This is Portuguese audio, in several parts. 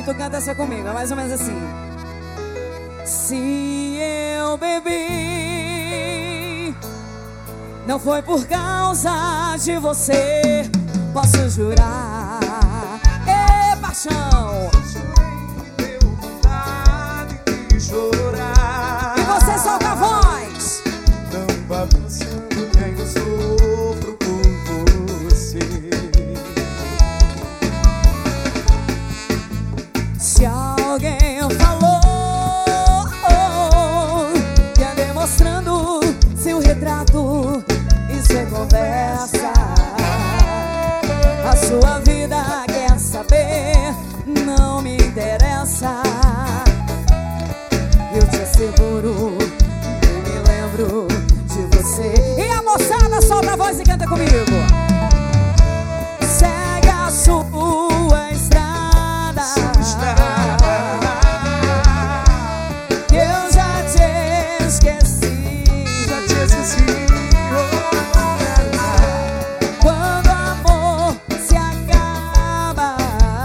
E tu canta essa comigo, é mais ou menos assim. Se eu bebi, não foi por causa de você, posso jurar. Ê, paixão! Deu vontade de chorar. E você solta a voz. Não vá pensando que eu sofro por você. Se alguém falou que andei mostrando seu retrato, isso é conversa. A sua vida quer saber, não me interessa. Eu te asseguro, eu me lembro de você. E a moçada solta a voz e canta comigo. Segue a sua estrada, que eu já te esqueci. Já te esqueci. Quando o amor se acaba,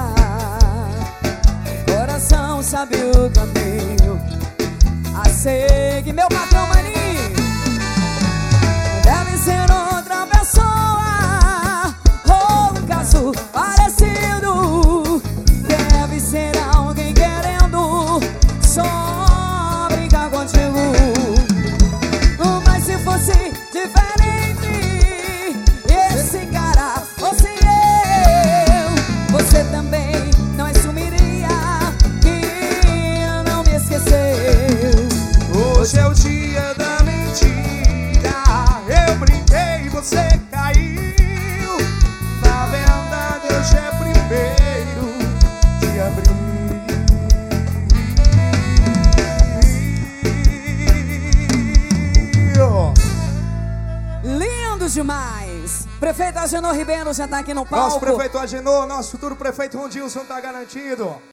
coração sabe o caminho a seguir. Meu patrão Maninho deve ser outra pessoa, ou um caso parecido. Deve ser alguém querendo só brincar contigo. Mas se fosse diferente, esse cara fosse eu, você também não assumiria que não me esqueceu. Hoje é o dia da mentira. Eu brinquei e você caiu. Na verdade hoje é 1º de abril. Lindo demais. Prefeito Agenor Ribeiro já tá aqui no palco. Nosso prefeito Agenor, nosso futuro prefeito Rondilson tá garantido.